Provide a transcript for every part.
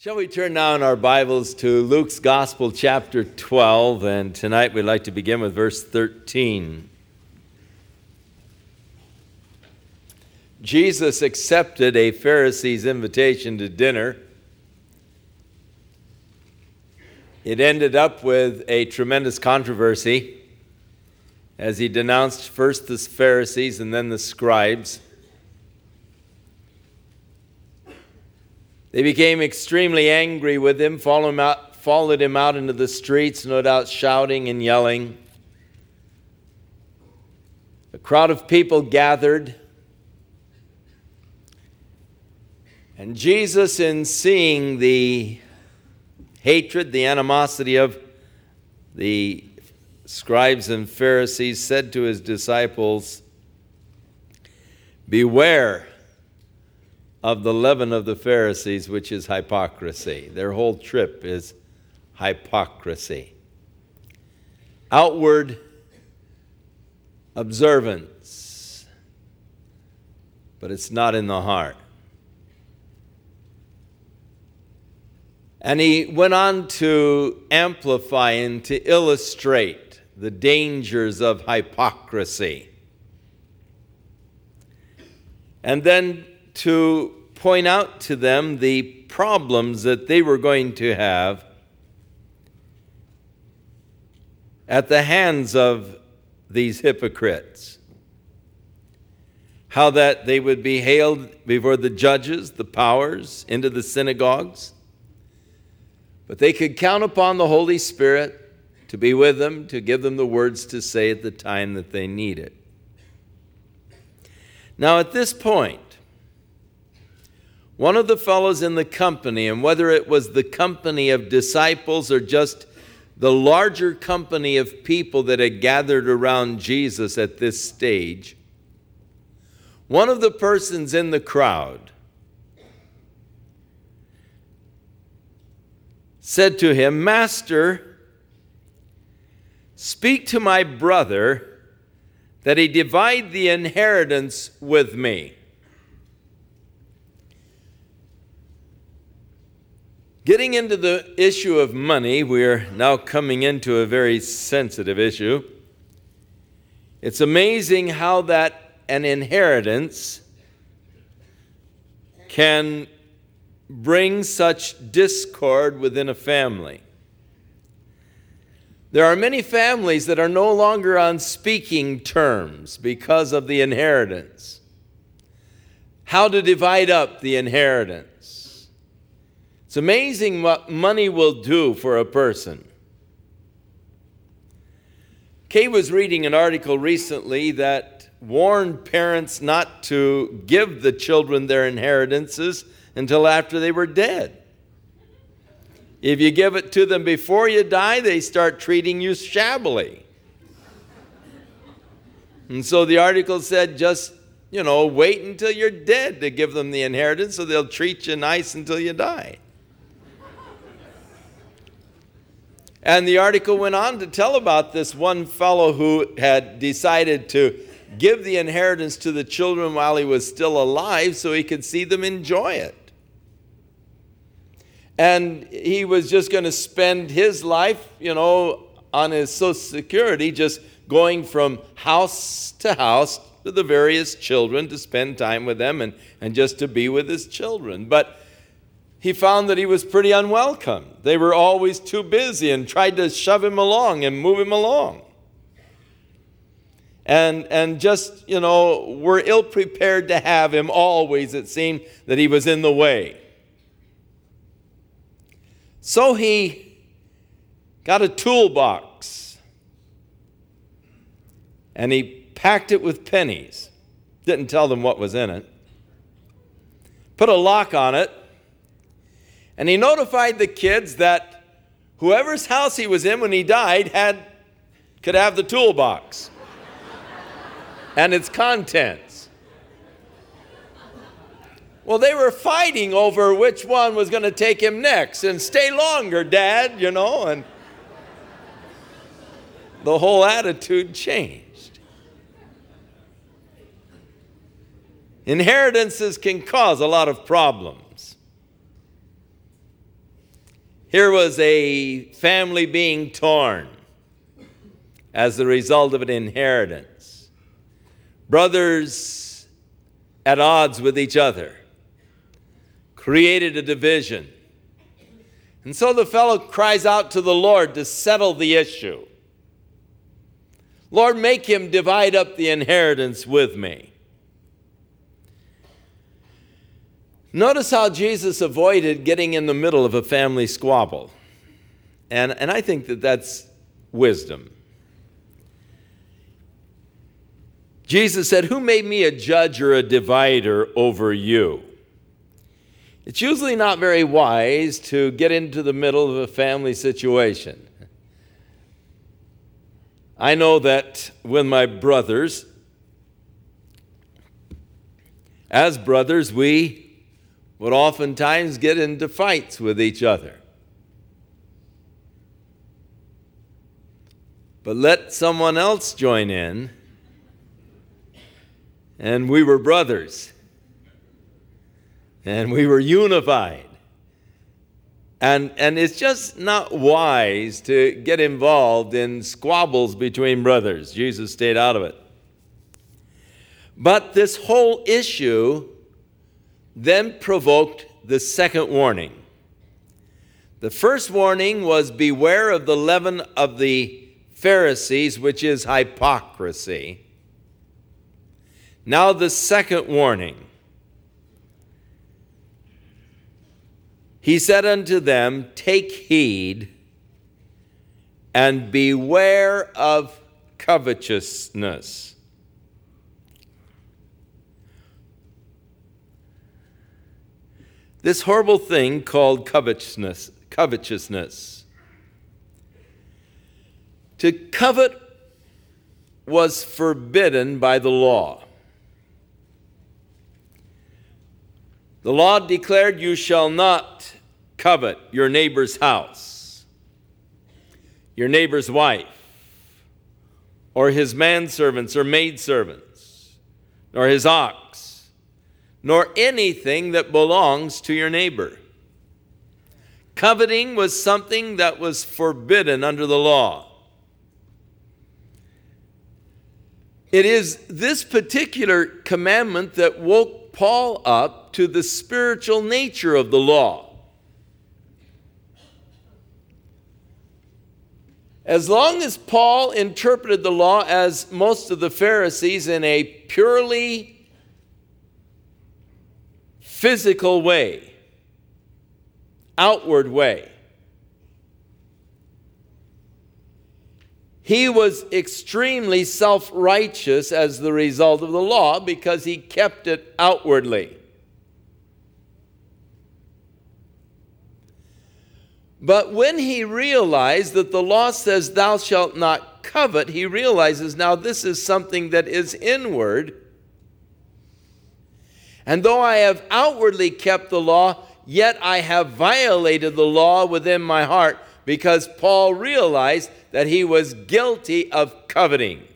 Shall we turn now in our Bibles to Luke's Gospel, chapter 12, and tonight we'd like to begin with verse 13. Jesus accepted a Pharisee's invitation to dinner. It ended up with a tremendous controversy as he denounced first the Pharisees and then the scribes. They became extremely angry with him, followed him out into the streets, no doubt shouting and yelling. A crowd of people gathered. And Jesus, in seeing the hatred, the animosity of the scribes and Pharisees, said to his disciples, "Beware of the leaven of the Pharisees, which is hypocrisy." Their whole trip is hypocrisy. Outward observance, but it's not in the heart. And he went on to amplify and to illustrate the dangers of hypocrisy. And then to point out to them the problems that they were going to have at the hands of these hypocrites. How that they would be haled before the judges, the powers, into the synagogues. But they could count upon the Holy Spirit to be with them, to give them the words to say at the time that they need it. Now at this point, one of the fellows in the company, and whether it was the company of disciples or just the larger company of people that had gathered around Jesus at this stage, one of the persons in the crowd said to him, "Master, speak to my brother that he divide the inheritance with me." Getting into the issue of money, we're now coming into a very sensitive issue. It's amazing how that an inheritance can bring such discord within a family. There are many families that are no longer on speaking terms because of the inheritance. How to divide up the inheritance. It's amazing what money will do for a person. Kay was reading an article recently that warned parents not to give the children their inheritances until after they were dead. If you give it to them before you die, they start treating you shabbily. And so the article said, just, wait until you're dead to give them the inheritance so they'll treat you nice until you die. And the article went on to tell about this one fellow who had decided to give the inheritance to the children while he was still alive so he could see them enjoy it. And he was just going to spend his life, on his Social Security, just going from house to house to the various children to spend time with them and just to be with his children. But he found that he was pretty unwelcome. They were always too busy and tried to shove him along and move him along. And just, were ill-prepared to have him always. It seemed that he was in the way. So he got a toolbox and he packed it with pennies. Didn't tell them what was in it. Put a lock on it. And he notified the kids that whoever's house he was in when he died could have the toolbox and its contents. Well, they were fighting over which one was going to take him next. And stay longer, Dad, and the whole attitude changed. Inheritances can cause a lot of problems. Here was a family being torn as the result of an inheritance. Brothers at odds with each other created a division. And so the fellow cries out to the Lord to settle the issue. Lord, make him divide up the inheritance with me. Notice how Jesus avoided getting in the middle of a family squabble. And I think that that's wisdom. Jesus said, "Who made me a judge or a divider over you?" It's usually not very wise to get into the middle of a family situation. I know that with my brothers, as brothers, we would oftentimes get into fights with each other. But let someone else join in, and we were brothers, and we were unified. And it's just not wise to get involved in squabbles between brothers. Jesus stayed out of it. But this whole issue then provoked the second warning. The first warning was, beware of the leaven of the Pharisees, which is hypocrisy. Now the second warning. He said unto them, take heed and beware of covetousness. This horrible thing called covetousness. To covet was forbidden by the law. The law declared, you shall not covet your neighbor's house, your neighbor's wife, or his manservants or maidservants, nor his ox, nor anything that belongs to your neighbor. Coveting was something that was forbidden under the law. It is this particular commandment that woke Paul up to the spiritual nature of the law. As long as Paul interpreted the law as most of the Pharisees in a purely physical way, outward way, he was extremely self-righteous as the result of the law because he kept it outwardly. But when he realized that the law says thou shalt not covet, he realizes now this is something that is inward. And though I have outwardly kept the law, yet I have violated the law within my heart, because Paul realized that he was guilty of coveting.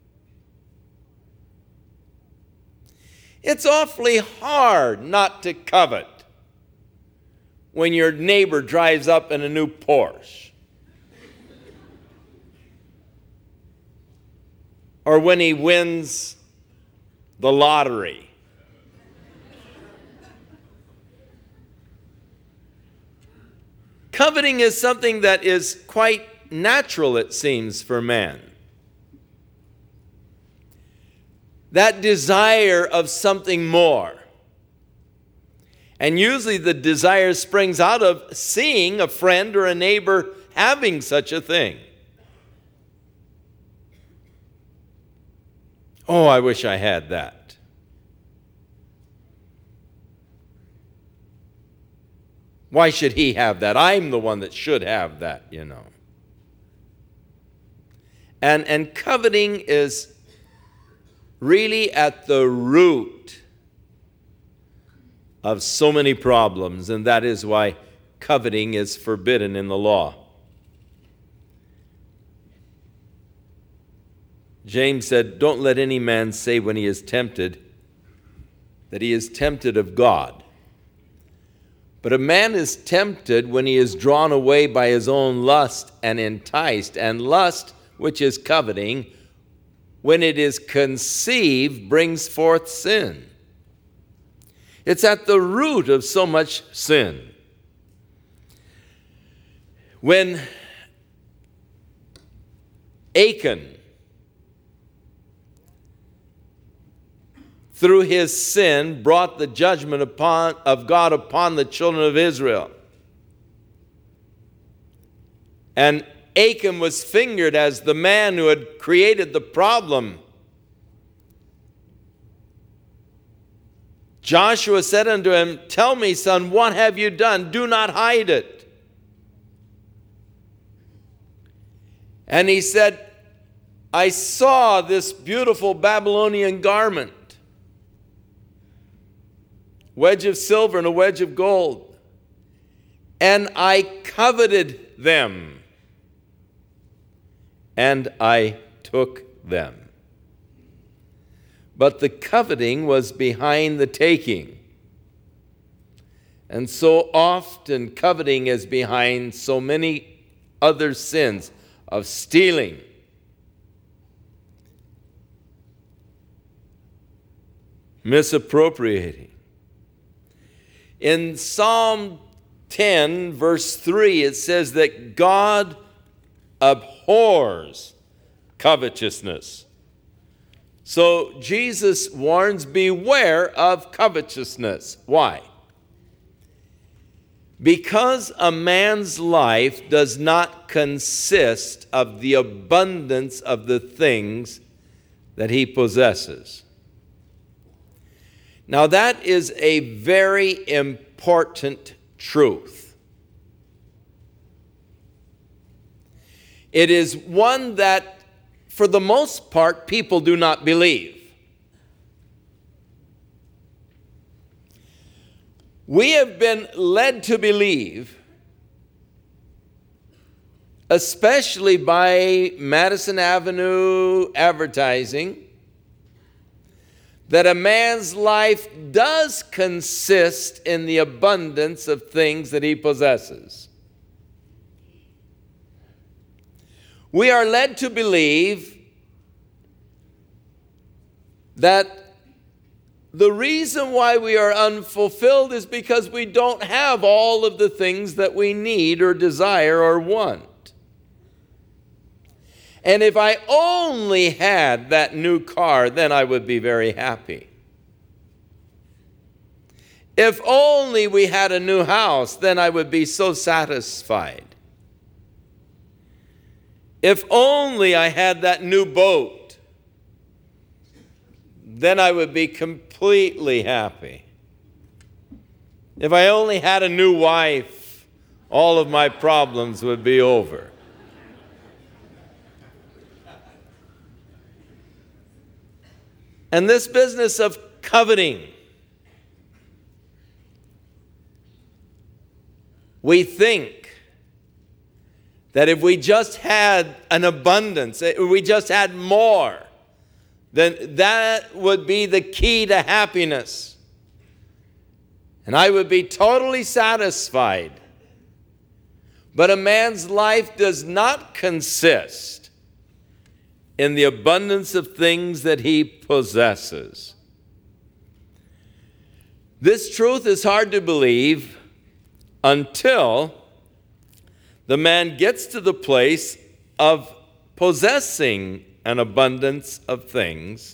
It's awfully hard not to covet when your neighbor drives up in a new Porsche, or when he wins the lottery. Coveting is something that is quite natural, it seems, for man. That desire of something more. And usually the desire springs out of seeing a friend or a neighbor having such a thing. Oh, I wish I had that. Why should he have that? I'm the one that should have that, you know. And coveting is really at the root of so many problems, and that is why coveting is forbidden in the law. James said, don't let any man say when he is tempted that he is tempted of God. But a man is tempted when he is drawn away by his own lust and enticed. And lust, which is coveting, when it is conceived, brings forth sin. It's at the root of so much sin. When Achan, through his sin, brought the judgment of God upon the children of Israel, and Achan was fingered as the man who had created the problem, Joshua said unto him, "Tell me, son, what have you done? Do not hide it." And he said, "I saw this beautiful Babylonian garment, wedge of silver and a wedge of gold, and I coveted them, and I took them." But the coveting was behind the taking. And so often coveting is behind so many other sins of stealing, misappropriating. In Psalm 10, verse 3, it says that God abhors covetousness. So Jesus warns, beware of covetousness. Why? Because a man's life does not consist of the abundance of the things that he possesses. Now that is a very important truth. It is one that, for the most part, people do not believe. We have been led to believe, especially by Madison Avenue advertising, that a man's life does consist in the abundance of things that he possesses. We are led to believe that the reason why we are unfulfilled is because we don't have all of the things that we need or desire or want. And if I only had that new car, then I would be very happy. If only we had a new house, then I would be so satisfied. If only I had that new boat, then I would be completely happy. If I only had a new wife, all of my problems would be over. And this business of coveting, we think that if we just had an abundance, if we just had more, then that would be the key to happiness. And I would be totally satisfied. But a man's life does not consist in the abundance of things that he possesses. This truth is hard to believe until the man gets to the place of possessing an abundance of things.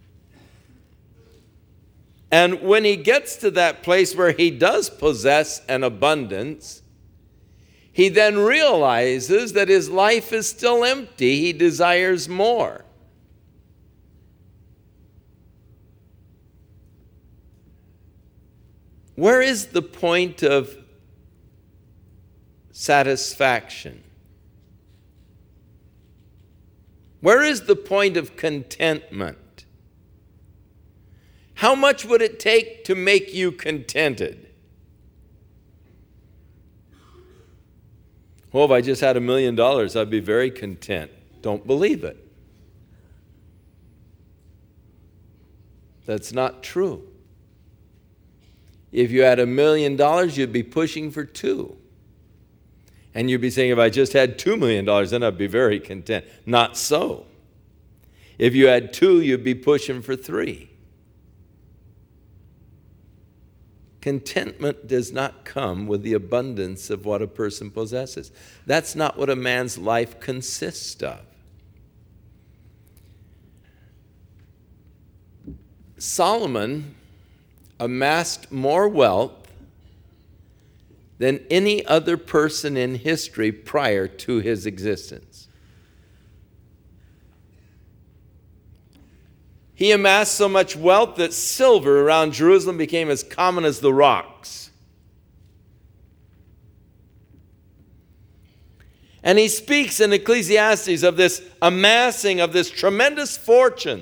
And when he gets to that place where he does possess an abundance, he then realizes that his life is still empty. He desires more. Where is the point of satisfaction? Where is the point of contentment? How much would it take to make you contented? Well, if I just had $1 million, I'd be very content. Don't believe it. That's not true. If you had $1 million, you'd be pushing for 2. And you'd be saying, if I just had $2 million, then I'd be very content. Not so. If you had 2, you'd be pushing for 3. Contentment does not come with the abundance of what a person possesses. That's not what a man's life consists of. Solomon amassed more wealth than any other person in history prior to his existence. He amassed so much wealth that silver around Jerusalem became as common as the rocks. And he speaks in Ecclesiastes of this amassing of this tremendous fortune.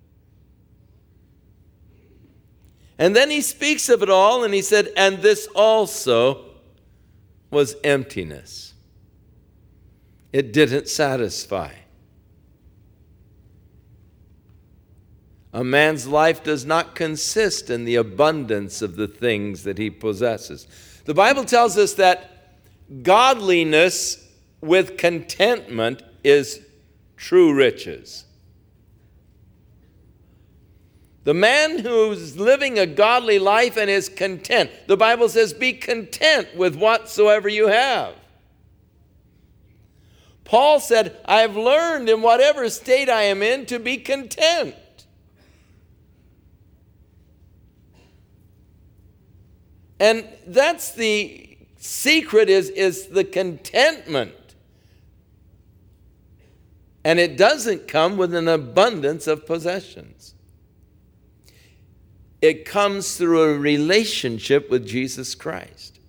And then he speaks of it all, and he said, and this also was emptiness. It didn't satisfy. A man's life does not consist in the abundance of the things that he possesses. The Bible tells us that godliness with contentment is true riches. The man who's living a godly life and is content, the Bible says, be content with whatsoever you have. Paul said, I have learned in whatever state I am in to be content. And that's the secret is the contentment. And it doesn't come with an abundance of possessions. It comes through a relationship with Jesus Christ.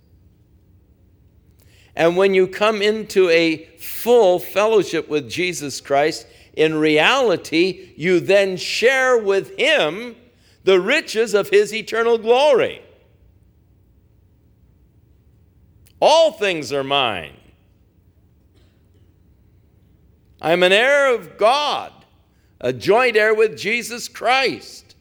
And when you come into a full fellowship with Jesus Christ, in reality, you then share with Him the riches of His eternal glory. All things are mine. I'm an heir of God, a joint heir with Jesus Christ.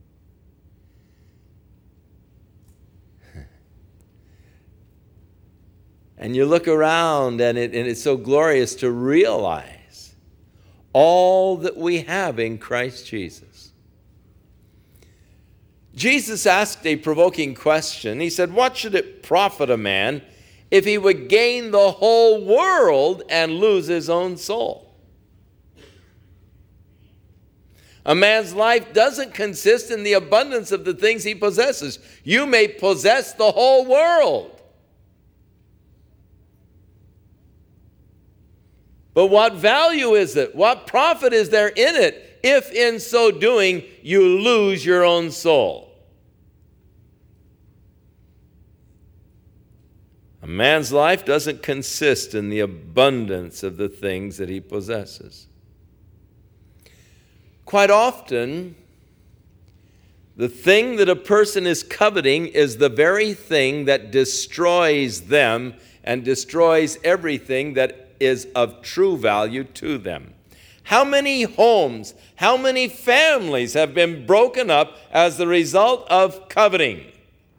And you look around, and it's so glorious to realize all that we have in Christ Jesus. Jesus asked a provoking question. He said, what should it profit a man if he would gain the whole world and lose his own soul? A man's life doesn't consist in the abundance of the things he possesses. You may possess the whole world. But what value is it? What profit is there in it if in so doing you lose your own soul? A man's life doesn't consist in the abundance of the things that he possesses. Quite often, the thing that a person is coveting is the very thing that destroys them and destroys everything that is of true value to them. How many homes, how many families have been broken up as the result of coveting?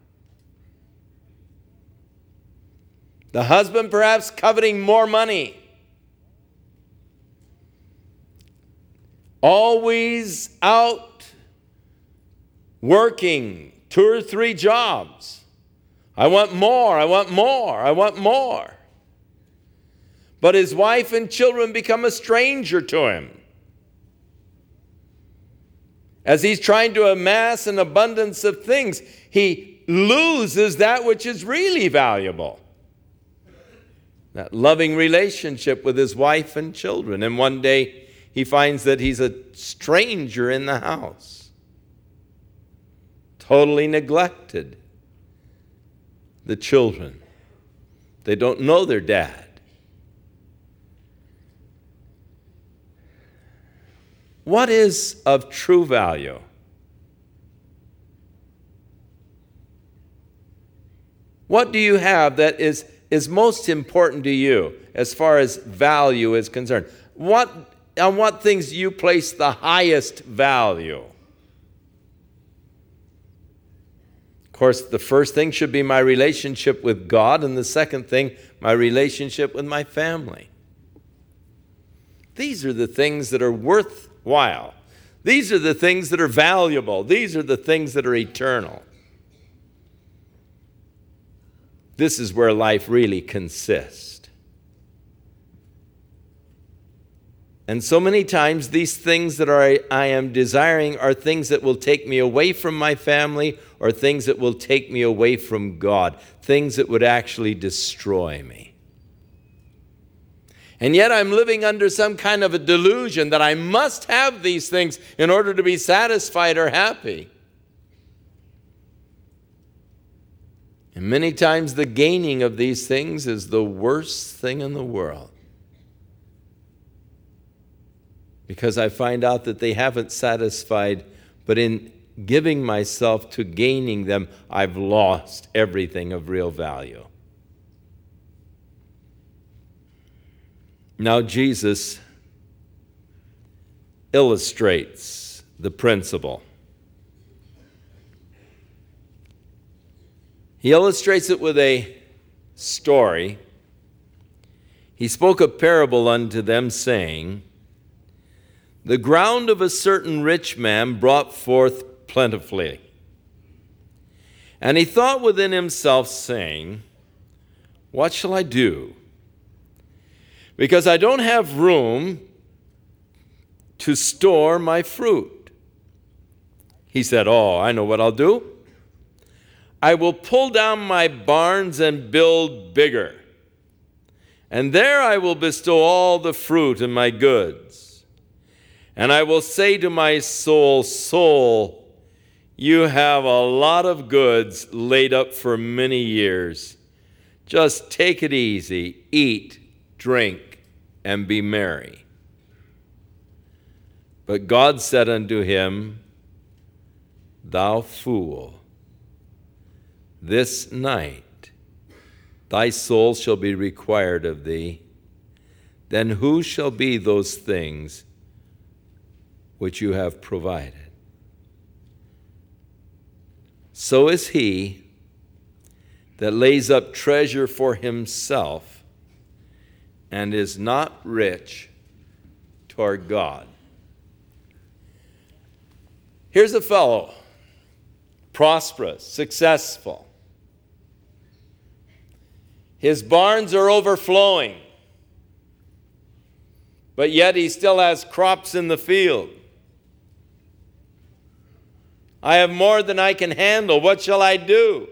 The husband perhaps coveting more money. Always out working 2 or 3 jobs. I want more, I want more, I want more. But his wife and children become a stranger to him. As he's trying to amass an abundance of things, he loses that which is really valuable. That loving relationship with his wife and children. And one day he finds that he's a stranger in the house. Totally neglected. The children. They don't know their dad. What is of true value? What do you have that is most important to you as far as value is concerned? On what things do you place the highest value? course, the first thing should be my relationship with God, and the second thing, my relationship with my family. These are the things that are worthwhile. These are the things that are valuable. These are the things that are eternal. This is where life really consists. And so many times these things that I am desiring are things that will take me away from my family, or things that will take me away from God, things that would actually destroy me. And yet I'm living under some kind of a delusion that I must have these things in order to be satisfied or happy. And many times the gaining of these things is the worst thing in the world. Because I find out that they haven't satisfied, but in giving myself to gaining them, I've lost everything of real value. Now Jesus illustrates the principle. He illustrates it with a story. He spoke a parable unto them, saying, the ground of a certain rich man brought forth plentifully. And he thought within himself, saying, what shall I do? Because I don't have room to store my fruit. He said, I know what I'll do. I will pull down my barns and build bigger. And there I will bestow all the fruit and my goods. And I will say to my soul, soul, you have a lot of goods laid up for many years. Just take it easy, eat, drink, and be merry. But God said unto him, thou fool, this night thy soul shall be required of thee. Then who shall be those things which you have provided? So is he that lays up treasure for himself and is not rich toward God. Here's a fellow, prosperous, successful. His barns are overflowing, but yet he still has crops in the field. I have more than I can handle. What shall I do?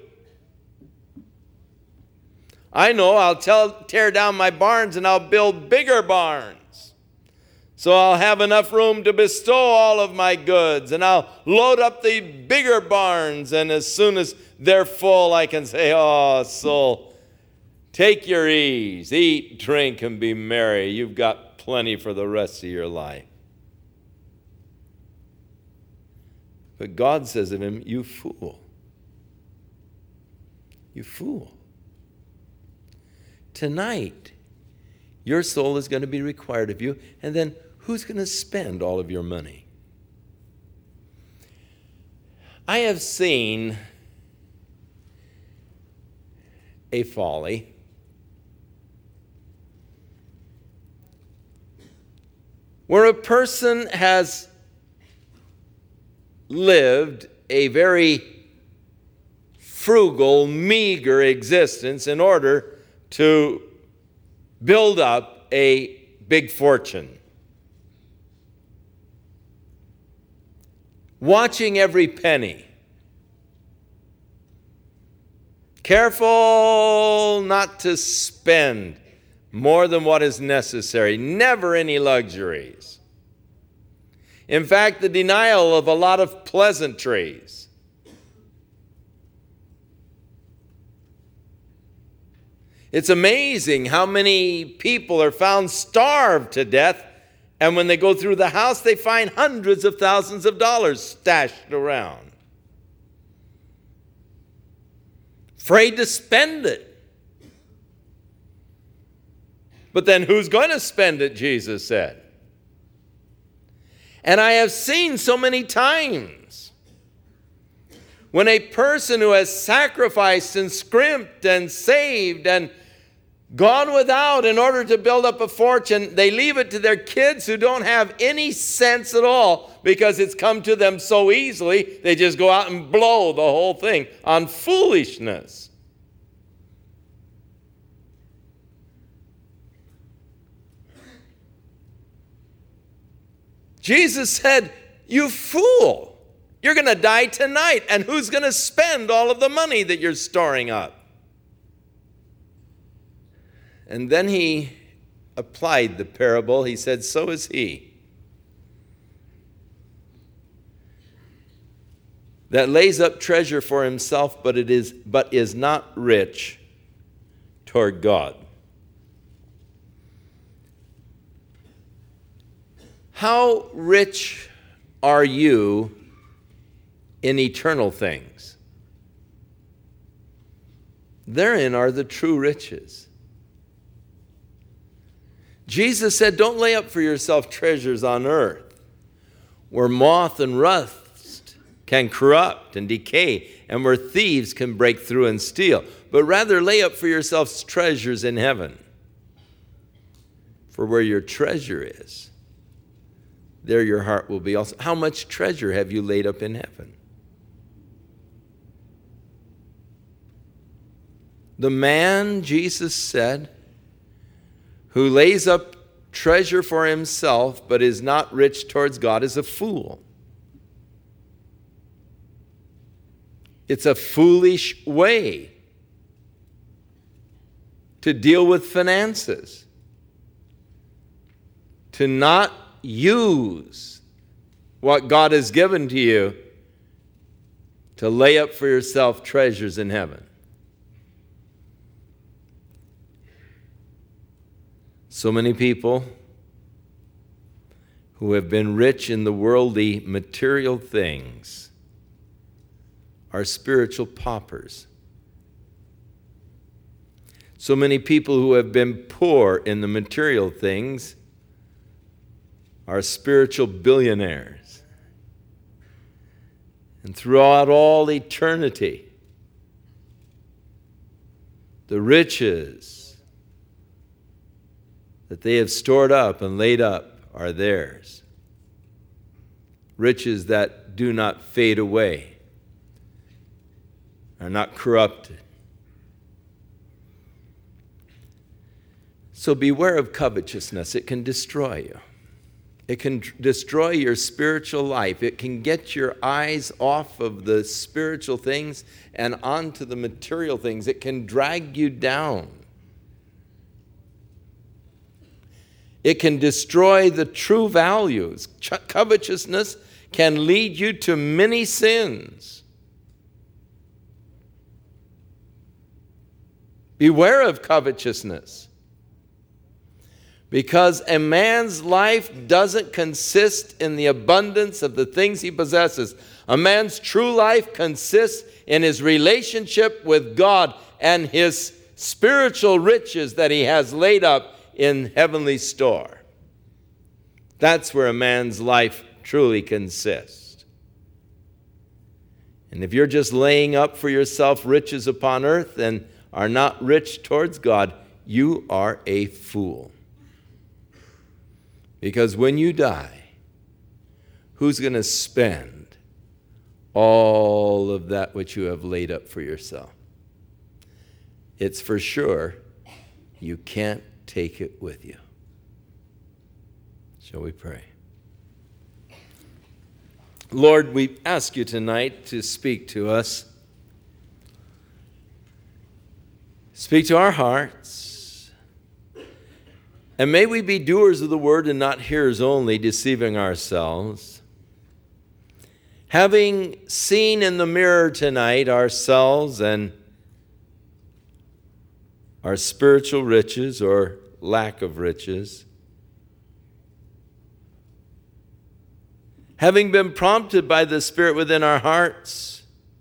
I know I'll tear down my barns and I'll build bigger barns. So I'll have enough room to bestow all of my goods, and I'll load up the bigger barns, and as soon as they're full, I can say, soul, take your ease, eat, drink, and be merry. You've got plenty for the rest of your life. But God says of him, you fool. You fool. Tonight, your soul is going to be required of you, and then who's going to spend all of your money? I have seen a folly where a person has lived a very frugal, meager existence in order to build up a big fortune. Watching every penny. Careful not to spend more than what is necessary. Never any luxuries. In fact, the denial of a lot of pleasantries. It's amazing how many people are found starved to death, and when they go through the house, they find hundreds of thousands of dollars stashed around. Afraid to spend it. But then who's going to spend it, Jesus said. And I have seen so many times When a person who has sacrificed and scrimped and saved and gone without in order to build up a fortune, they leave it to their kids who don't have any sense at all because it's come to them so easily, they just go out and blow the whole thing on foolishness. Jesus said, "You fool, you're going to die tonight, and who's going to spend all of the money that you're storing up?" And then he applied the parable. He said, "So is he that lays up treasure for himself, but is not rich toward God." How rich are you in eternal things? Therein are the true riches. Jesus said, "Don't lay up for yourself treasures on earth, where moth and rust can corrupt and decay, and where thieves can break through and steal. But rather lay up for yourselves treasures in heaven. For where your treasure is, there your heart will be also." How much treasure have you laid up in heaven? The man, Jesus said, who lays up treasure for himself but is not rich towards God is a fool. It's a foolish way to deal with finances, to not use what God has given to you to lay up for yourself treasures in heaven. So many people who have been rich in the worldly material things are spiritual paupers. So many people who have been poor in the material things are spiritual billionaires. And throughout all eternity, the riches that they have stored up and laid up are theirs. Riches that do not fade away, are not corrupted. So beware of covetousness. It can destroy you. It can destroy your spiritual life. It can get your eyes off of the spiritual things and onto the material things. It can drag you down. It can destroy the true values. Covetousness can lead you to many sins. Beware of covetousness. Because a man's life doesn't consist in the abundance of the things he possesses. A man's true life consists in his relationship with God and his spiritual riches that he has laid up in heavenly store. That's where a man's life truly consists. And if you're just laying up for yourself riches upon earth and are not rich towards God, you are a fool. Because when you die, who's going to spend all of that which you have laid up for yourself? It's for sure you can't take it with you. Shall we pray? Lord, we ask you tonight to speak to us. Speak to our hearts. And may we be doers of the word and not hearers only, deceiving ourselves. Having seen in the mirror tonight ourselves and our spiritual riches or lack of riches, having been prompted by the Spirit within our hearts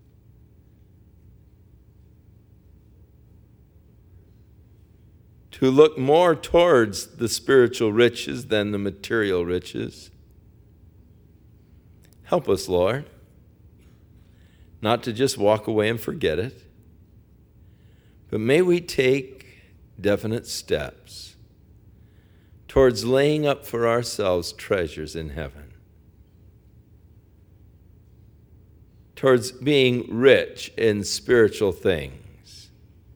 to look more towards the spiritual riches than the material riches, help us, Lord, not to just walk away and forget it, but may we take definite steps towards laying up for ourselves treasures in heaven, towards being rich in spiritual things.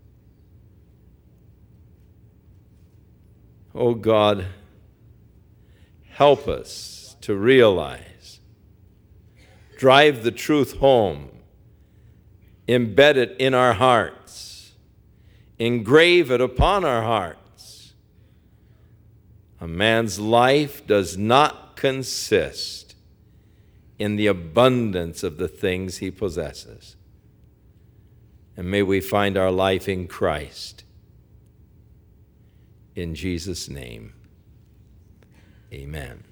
Oh God, help us to realize, drive the truth home, embed it in our hearts, engrave it upon our hearts. A man's life does not consist in the abundance of the things he possesses. And may we find our life in Christ. In Jesus' name, amen.